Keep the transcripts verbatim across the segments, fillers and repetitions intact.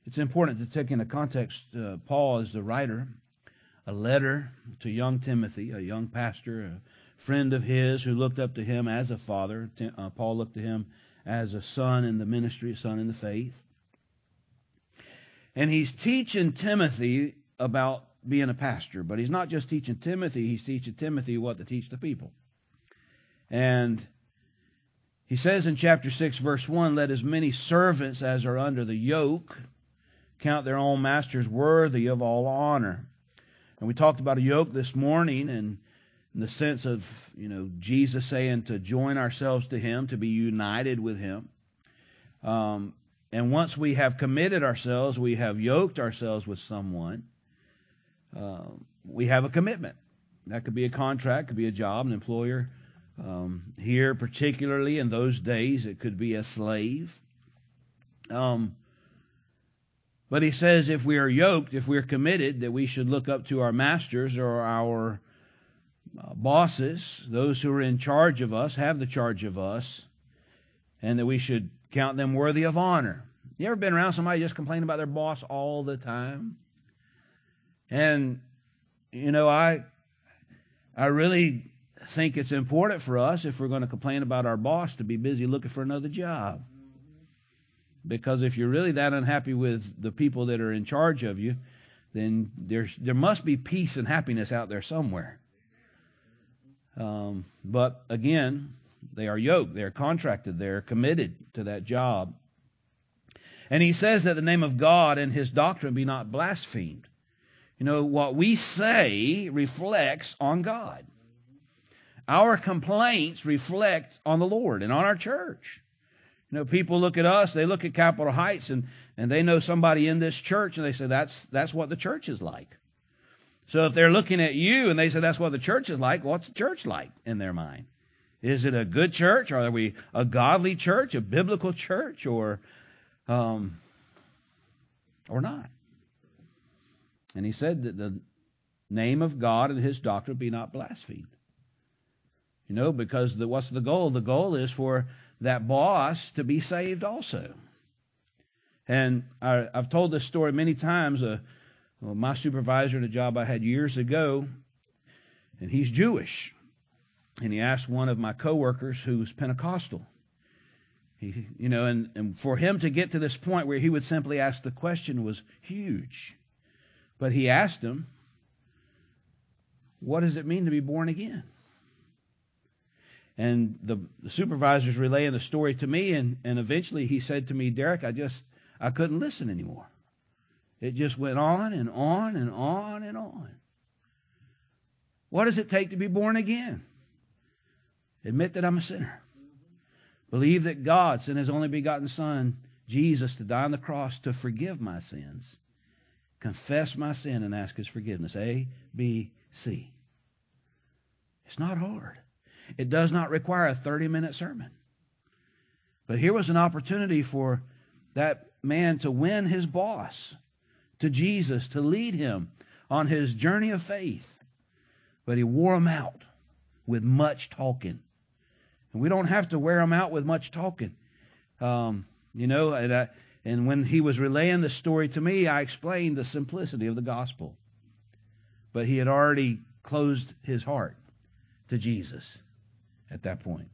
It's important to take into context, uh, Paul is the writer, a letter to young Timothy, a young pastor, a friend of his who looked up to him as a father. Uh, Paul looked to him as a son in the ministry, a son in the faith. And he's teaching Timothy about being a pastor, but he's not just teaching Timothy, he's teaching Timothy what to teach the people. And he says in chapter six, verse one, let as many servants as are under the yoke count their own masters worthy of all honor. And we talked about a yoke this morning, and in the sense of, you know, Jesus saying to join ourselves to him, to be united with him. Um, and once we have committed ourselves, we have yoked ourselves with someone, uh, we have a commitment. That could be a contract, could be a job, an employer. Um, here, particularly in those days, it could be a slave. Um, but he says if we are yoked, if we're committed, that we should look up to our masters or our uh, bosses, those who are in charge of us, have the charge of us, and that we should count them worthy of honor. You ever been around somebody just complaining about their boss all the time? And, you know, I, I really think it's important for us, if we're going to complain about our boss, to be busy looking for another job. Because if you're really that unhappy with the people that are in charge of you, then there's, there must be peace and happiness out there somewhere. Um, but again, they are yoked, they're contracted, they're committed to that job. And he says that the name of God and his doctrine be not blasphemed. You know, what we say reflects on God. Our complaints reflect on the Lord and on our church. You know, people look at us, they look at Capitol Heights, and, and they know somebody in this church, and they say, that's, that's what the church is like. So if they're looking at you and they say that's what the church is like, what's the church like in their mind? Is it a good church? Are we a godly church, a biblical church, or, um, or not? And he said that the name of God and his doctrine be not blasphemed. You know, because the, what's the goal? The goal is for that boss to be saved also. And I, I've told this story many times. Uh, well, my supervisor at a job I had years ago, and he's Jewish. And he asked one of my coworkers who's Pentecostal. He, you know, and, and for him to get to this point where he would simply ask the question was huge. But he asked him, what does it mean to be born again? And the, the supervisor's relaying the story to me, and, and eventually he said to me, Derek, I just, I couldn't listen anymore. It just went on and on and on and on. What does it take to be born again? Admit that I'm a sinner. Believe that God sent his only begotten Son, Jesus, to die on the cross to forgive my sins. Confess my sin and ask his forgiveness. A, B, C. It's not hard. It does not require a thirty-minute sermon. But here was an opportunity for that man to win his boss to Jesus, to lead him on his journey of faith. But he wore him out with much talking. And we don't have to wear him out with much talking. Um, you know, and, I, and when he was relaying the story to me, I explained the simplicity of the gospel. But he had already closed his heart to Jesus at that point.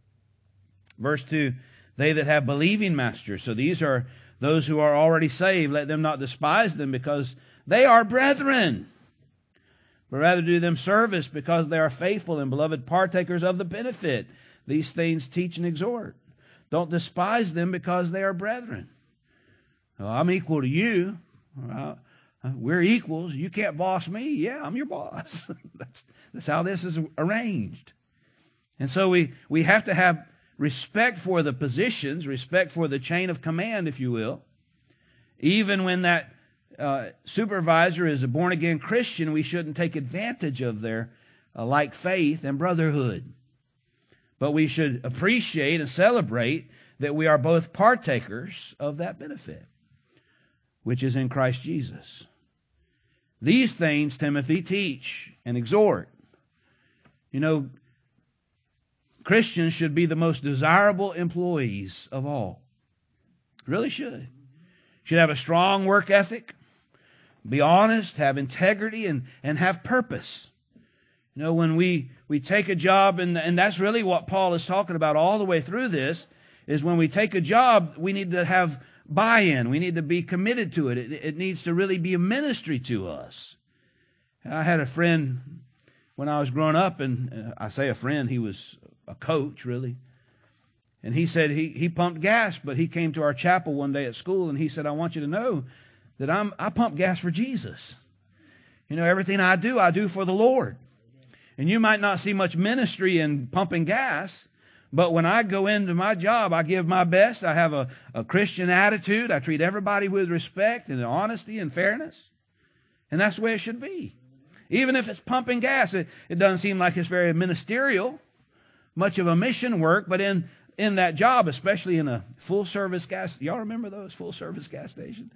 Verse two, they that have believing masters. So these are those who are already saved. Let them not despise them, because they are brethren, but rather do them service, because they are faithful and beloved partakers of the benefit. These things teach and exhort. Don't despise them, because they are brethren. Well, I'm equal to you. Uh, we're equals. You can't boss me. Yeah, I'm your boss. that's, that's how this is arranged. And so we, we have to have respect for the positions, respect for the chain of command, if you will. Even when that uh, supervisor is a born-again Christian, we shouldn't take advantage of their uh, like faith and brotherhood. But we should appreciate and celebrate that we are both partakers of that benefit, which is in Christ Jesus. These things, Timothy, teach and exhort. You know, Christians should be the most desirable employees of all. Really should. Should have a strong work ethic, be honest, have integrity, and, and have purpose. You know, when we, we take a job, and, and that's really what Paul is talking about all the way through this, is when we take a job, we need to have buy-in. We need to be committed to it. It, it needs to really be a ministry to us. I had a friend when I was growing up, and I say a friend, he was a coach, really. And he said he, he pumped gas, but he came to our chapel one day at school, and he said, I want you to know that I'm, I pump gas for Jesus. You know, everything I do, I do for the Lord. And you might not see much ministry in pumping gas, but when I go into my job, I give my best. I have a, a Christian attitude. I treat everybody with respect and honesty and fairness. And that's the way it should be. Even if it's pumping gas, it, it doesn't seem like it's very ministerial, much of a mission work, but in, in that job, especially in a full-service gas, y'all remember those full-service gas stations?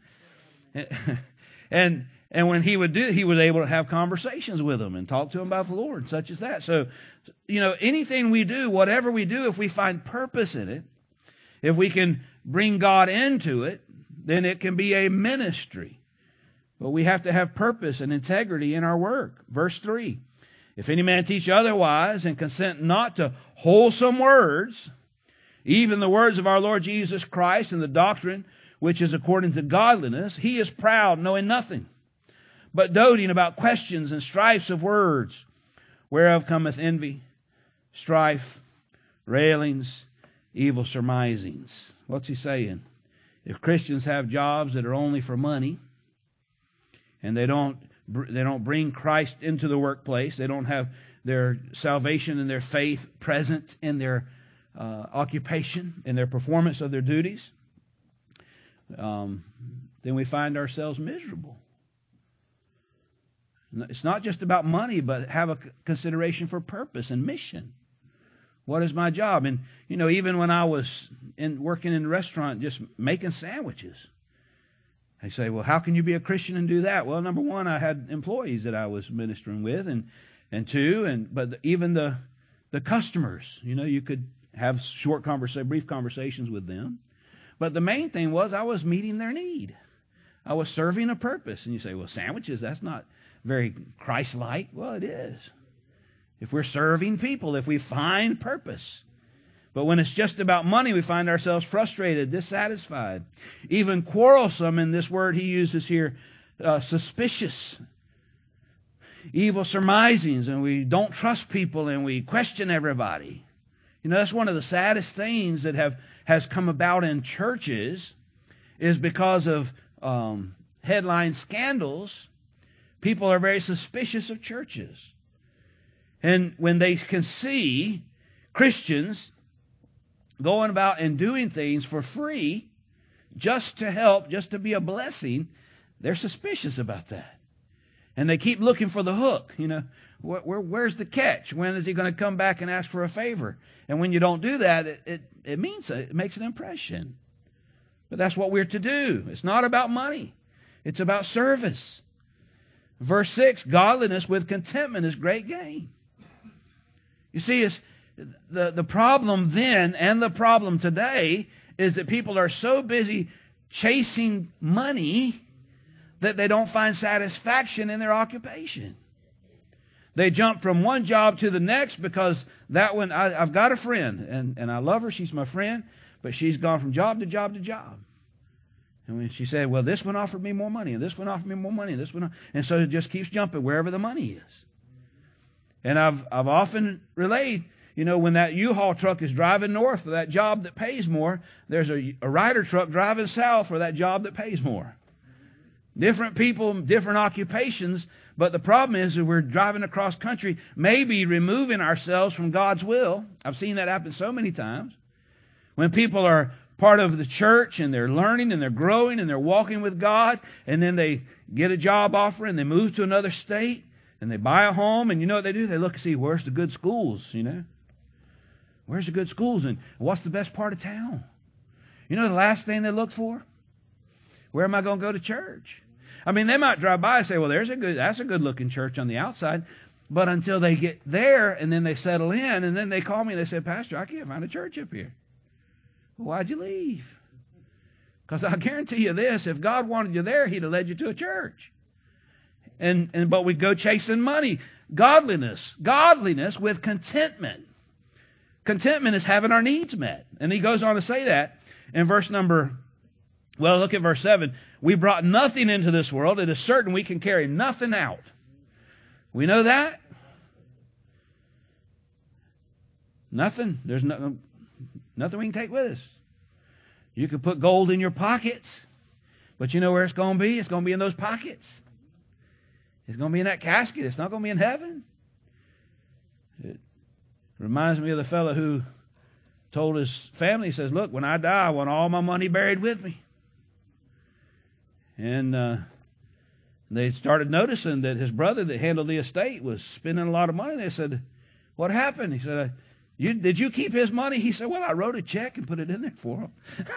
And and when he would do, he was able to have conversations with them and talk to them about the Lord, such as that. So, you know, anything we do, whatever we do, if we find purpose in it, if we can bring God into it, then it can be a ministry. But we have to have purpose and integrity in our work. Verse three, if any man teach otherwise and consent not to wholesome words, even the words of our Lord Jesus Christ and the doctrine which is according to godliness, he is proud, knowing nothing, but doting about questions and strifes of words, whereof cometh envy, strife, railings, evil surmisings. What's he saying? If Christians have jobs that are only for money, and they don't they don't bring Christ into the workplace, they don't have their salvation and their faith present in their uh, occupation, in their performance of their duties, um, then we find ourselves miserable. It's not just about money, but have a consideration for purpose and mission. What is my job? And, you know, even when I was in working in the restaurant, just making sandwiches, they say, well, how can you be a Christian and do that? Well, number one, I had employees that I was ministering with, and and two, and but even the the customers, you know, you could have short conversation, brief conversations with them. But the main thing was I was meeting their need. I was serving a purpose. And you say, well, sandwiches, that's not very Christ-like. Well, it is. If we're serving people, if we find purpose. But when it's just about money, we find ourselves frustrated, dissatisfied, even quarrelsome. In this word he uses here, uh, suspicious, evil surmisings, and we don't trust people and we question everybody. You know, that's one of the saddest things that have has come about in churches, is because of um, headline scandals. People are very suspicious of churches. And when they can see Christians going about and doing things for free, just to help, just to be a blessing, they're suspicious about that. And they keep looking for the hook. You know, where, where, where's the catch? When is he going to come back and ask for a favor? And when you don't do that, it, it, it means it makes an impression. But that's what we're to do. It's not about money. It's about service. Verse six, godliness with contentment is great gain. You see, it's, the, the problem then and the problem today is that people are so busy chasing money that they don't find satisfaction in their occupation. They jump from one job to the next because that one, I, I've got a friend, and, and I love her, she's my friend, but she's gone from job to job to job. And when she said, well, this one offered me more money, and this one offered me more money, and this one, and so it just keeps jumping wherever the money is. And I've I've often relayed, you know, when that U-Haul truck is driving north for that job that pays more, there's a, a Ryder truck driving south for that job that pays more. Different people, different occupations, but the problem is that we're driving across country, maybe removing ourselves from God's will. I've seen that happen so many times. When people are part of the church and they're learning and they're growing and they're walking with God, and then they get a job offer and they move to another state and they buy a home, and you know what they do? They look and see, where's the good schools, you know? Where's the good schools, and what's the best part of town? You know the last thing they look for? Where am I going to go to church? I mean, they might drive by and say, well, there's a good, that's a good looking church on the outside. But until they get there and then they settle in, and then they call me and they say, Pastor, I can't find a church up here. Well, why'd you leave? Because I guarantee you this, if God wanted you there, he'd have led you to a church. And, and but we go chasing money. Godliness. Godliness with contentment. Contentment is having our needs met. And he goes on to say that in verse number, well, look at verse seven. We brought nothing into this world. It is certain we can carry nothing out. We know that. Nothing. There's no, nothing we can take with us. You could put gold in your pockets, but you know where it's going to be? It's going to be in those pockets. It's going to be in that casket. It's not going to be in heaven. It reminds me of the fellow who told his family, he says, look, when I die, I want all my money buried with me. And uh, they started noticing that his brother that handled the estate was spending a lot of money. They said, what happened? He said, you, did you keep his money? He said, well, I wrote a check and put it in there for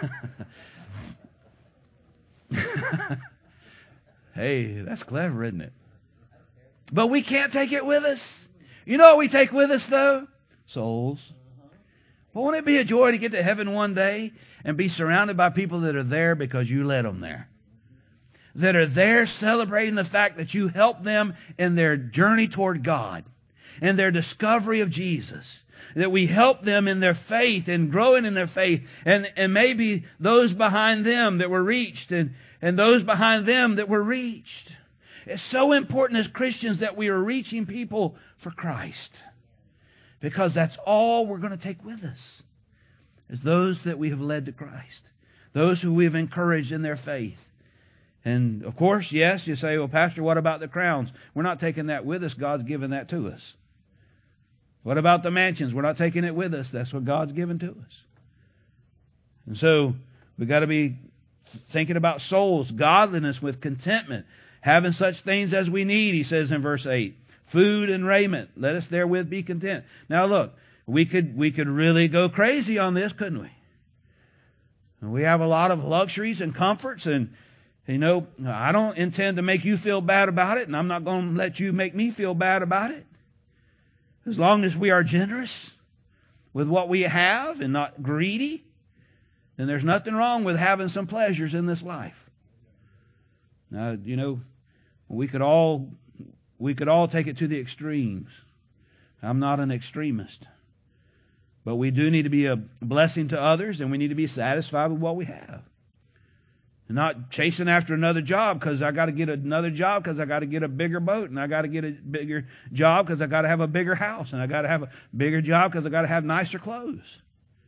him. Hey, that's clever, isn't it? But we can't take it with us. You know what we take with us, though? Souls. But won't it be a joy to get to heaven one day and be surrounded by people that are there because you led them there? That are there celebrating the fact that you helped them in their journey toward God and their discovery of Jesus. That we help them in their faith and growing in their faith. And, and maybe those behind them that were reached and, and those behind them that were reached. It's so important as Christians that we are reaching people for Christ. Because that's all we're going to take with us. Is those that we have led to Christ. Those who we have encouraged in their faith. And of course, yes, you say, well, Pastor, what about the crowns? We're not taking that with us. God's given that to us. What about the mansions? We're not taking it with us. That's what God's given to us. And so we've got to be thinking about souls, godliness with contentment, having such things as we need, he says in verse eight. Food and raiment, let us therewith be content. Now look, we could we could really go crazy on this, couldn't we? And we have a lot of luxuries and comforts, and you know, I don't intend to make you feel bad about it, and I'm not going to let you make me feel bad about it. As long as we are generous with what we have and not greedy, then there's nothing wrong with having some pleasures in this life. Now, you know, we could all we could all take it to the extremes. I'm not an extremist. But we do need to be a blessing to others, and we need to be satisfied with what we have. And not chasing after another job because I got to get another job because I got to get a bigger boat, and I got to get a bigger job because I got to have a bigger house, and I got to have a bigger job because I got to have nicer clothes.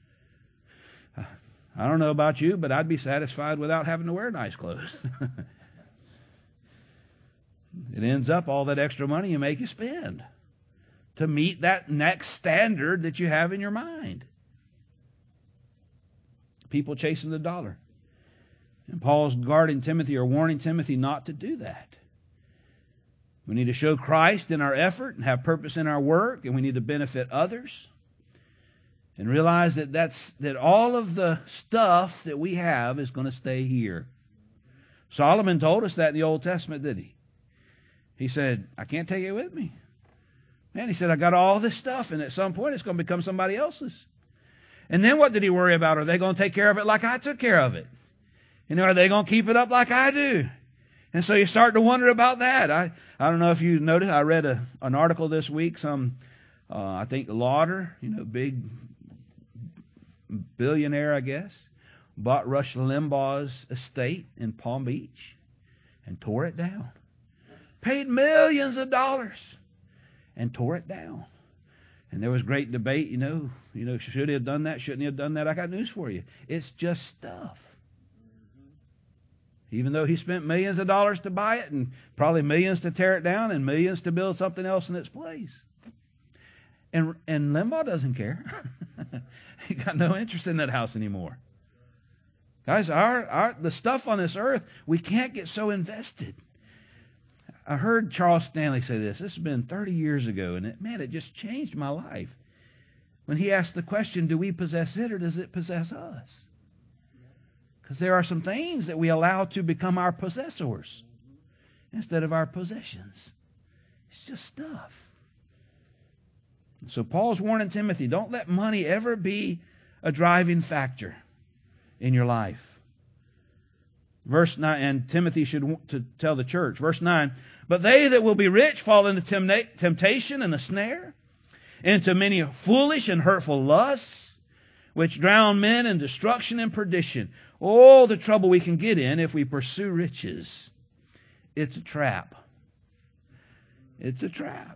I don't know about you, but I'd be satisfied without having to wear nice clothes. It ends up all that extra money you make you spend to meet that next standard that you have in your mind. People chasing the dollar. And Paul's guarding Timothy or warning Timothy not to do that. We need to show Christ in our effort and have purpose in our work, and we need to benefit others. And realize that that's that all of the stuff that we have is going to stay here. Solomon told us that in the Old Testament, didn't he? He said, I can't take it with me. Man, he said, I got all this stuff, and at some point it's going to become somebody else's. And then what did he worry about? Are they going to take care of it like I took care of it? You know, are they going to keep it up like I do? And so you start to wonder about that. I, I don't know if you noticed, I read a, an article this week, some, uh, I think Lauder, you know, big billionaire, I guess, bought Rush Limbaugh's estate in Palm Beach and tore it down. Paid millions of dollars and tore it down. And there was great debate, you know, you know, should he have done that? Shouldn't he have done that? I got news for you. It's just stuff. Even though he spent millions of dollars to buy it and probably millions to tear it down and millions to build something else in its place. And and Limbaugh doesn't care. He got no interest in that house anymore. Guys, our, our the stuff on this earth, we can't get so invested. I heard Charles Stanley say this. This has been thirty years ago, and it, man, it just changed my life. When he asked the question, do we possess it or does it possess us? Because there are some things that we allow to become our possessors instead of our possessions. It's just stuff. So Paul's warning Timothy, don't let money ever be a driving factor in your life. Verse nine, and Timothy should want to tell the church. Verse nine, but they that will be rich fall into temptation and a snare, into many foolish and hurtful lusts, which drown men in destruction and perdition. Oh, the trouble we can get in if we pursue riches. It's a trap. It's a trap.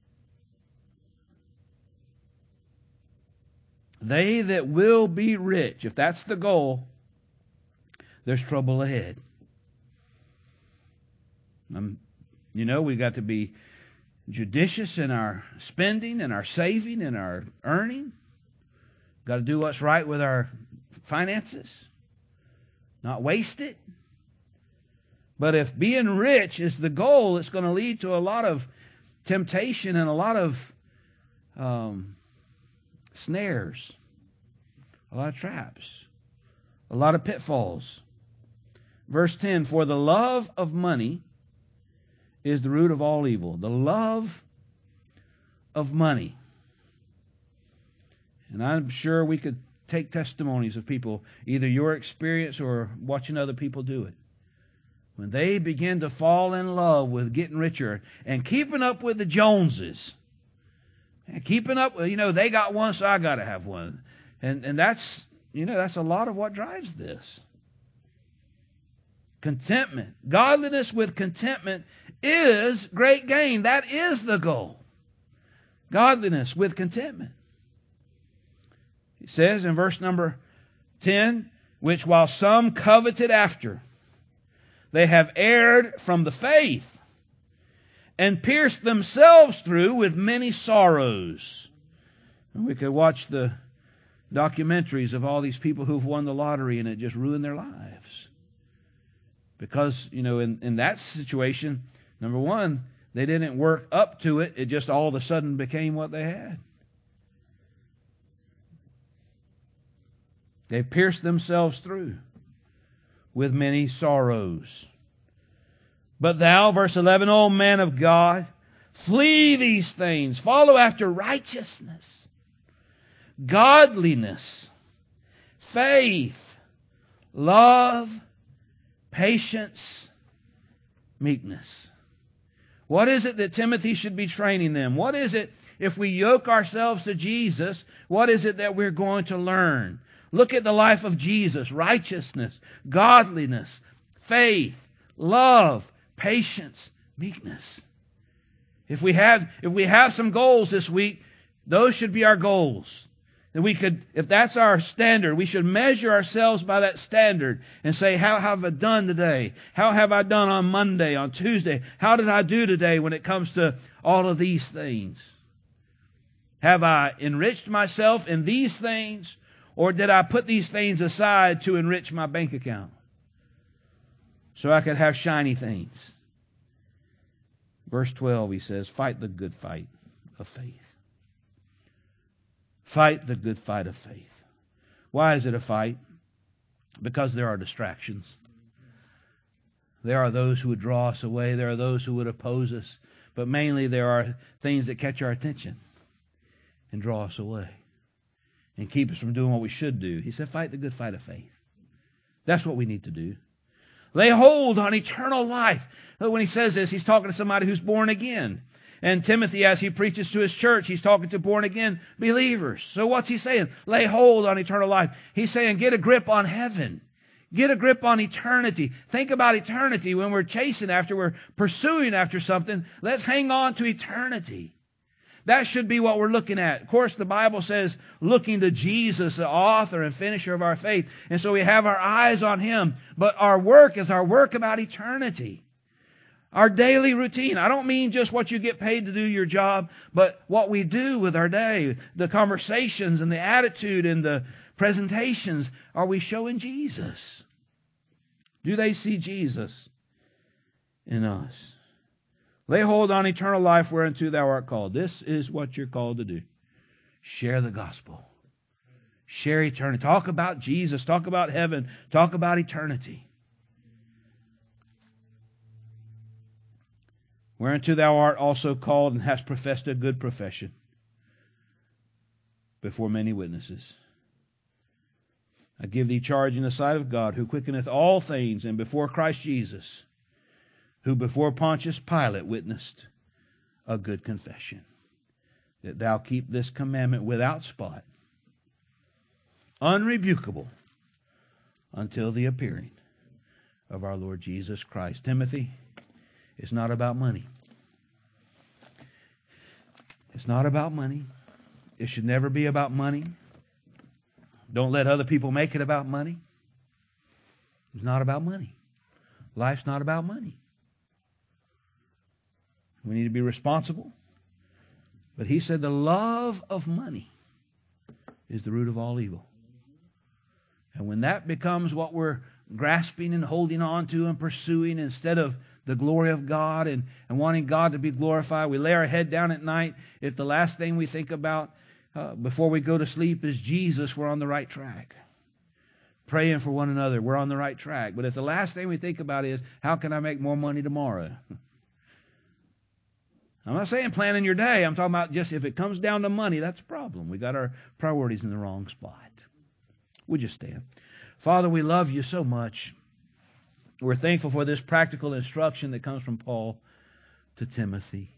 They that will be rich, if that's the goal, there's trouble ahead. Um, you know, we got to be judicious in our spending and our saving and our earning. Got to do what's right with our finances. Not waste it. But if being rich is the goal, it's going to lead to a lot of temptation and a lot of um, snares, a lot of traps, a lot of pitfalls. Verse ten, for the love of money is the root of all evil. The love of money. And I'm sure we could take testimonies of people, either your experience or watching other people do it. When they begin to fall in love with getting richer and keeping up with the Joneses. And keeping up with, you know, they got one, so I got to have one. And, and that's, you know, that's a lot of what drives this. Contentment. Godliness with contentment is great gain. That is the goal. Godliness with contentment. It says in verse number ten, which while some coveted after, they have erred from the faith and pierced themselves through with many sorrows. And we could watch the documentaries of all these people who've won the lottery and it just ruined their lives. Because, you know, in, in that situation, number one, they didn't work up to it. It just all of a sudden became what they had. They've pierced themselves through with many sorrows. But thou, verse eleven, O man of God, flee these things. Follow after righteousness, godliness, faith, love, patience, meekness. What is it that Timothy should be training them? What is it, if we yoke ourselves to Jesus, what is it that we're going to learn? Look at the life of Jesus. Righteousness, godliness, faith, love, patience, meekness. If we have, if we have some goals this week, those should be our goals. And we could, if that's our standard, we should measure ourselves by that standard and say, how have I done today? How have I done on Monday, on Tuesday? How did I do today when it comes to all of these things? Have I enriched myself in these things? Or did I put these things aside to enrich my bank account so I could have shiny things? Verse twelve, he says, fight the good fight of faith. Fight the good fight of faith. Why is it a fight? Because there are distractions. There are those who would draw us away. There are those who would oppose us. But mainly there are things that catch our attention and draw us away and keep us from doing what we should do. He said, fight the good fight of faith. That's what we need to do. Lay hold on eternal life. When he says this, he's talking to somebody who's born again. And Timothy, as he preaches to his church, he's talking to born again believers. So what's he saying? Lay hold on eternal life. He's saying, get a grip on heaven. Get a grip on eternity. Think about eternity when we're chasing after, we're pursuing after something. Let's hang on to eternity. That should be what we're looking at. Of course, the Bible says, looking to Jesus, the author and finisher of our faith. And so we have our eyes on Him. But our work is our work about eternity. Our daily routine. I don't mean just what you get paid to do your job, but what we do with our day. The conversations and the attitude and the presentations. Are we showing Jesus? Do they see Jesus in us? Lay hold on eternal life whereunto thou art called. This is what you're called to do. Share the gospel. Share eternity. Talk about Jesus. Talk about heaven. Talk about eternity. Whereunto thou art also called and hast professed a good profession before many witnesses. I give thee charge in the sight of God, who quickeneth all things, and before Christ Jesus, who before Pontius Pilate witnessed a good confession, that thou keep this commandment without spot, unrebukable, until the appearing of our Lord Jesus Christ. Timothy, it's not about money. It's not about money. It should never be about money. Don't let other people make it about money. It's not about money. Life's not about money. We need to be responsible. But he said the love of money is the root of all evil. And when that becomes what we're grasping and holding on to and pursuing instead of the glory of God and, and wanting God to be glorified, we lay our head down at night. If the last thing we think about uh, before we go to sleep is Jesus, we're on the right track. Praying for one another, we're on the right track. But if the last thing we think about is, how can I make more money tomorrow? I'm not saying planning your day. I'm talking about just if it comes down to money, that's a problem. We got our priorities in the wrong spot. Would you stand? Father, we love you so much. We're thankful for this practical instruction that comes from Paul to Timothy.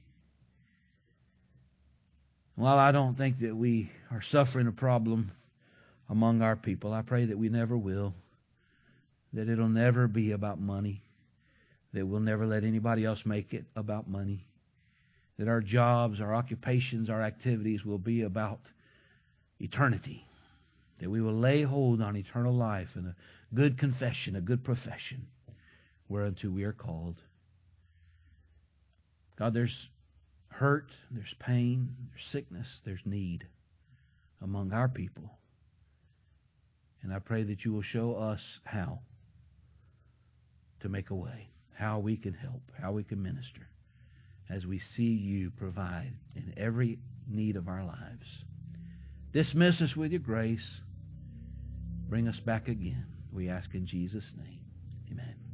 While I don't think that we are suffering a problem among our people, I pray that we never will, that it'll never be about money, that we'll never let anybody else make it about money, that our jobs, our occupations, our activities will be about eternity, that we will lay hold on eternal life and a good confession, a good profession, whereunto we are called. God, there's hurt, there's pain, there's sickness, there's need among our people. And I pray that you will show us how to make a way, how we can help, how we can minister, as we see you provide in every need of our lives. Dismiss us with your grace. Bring us back again. We ask in Jesus' name. Amen.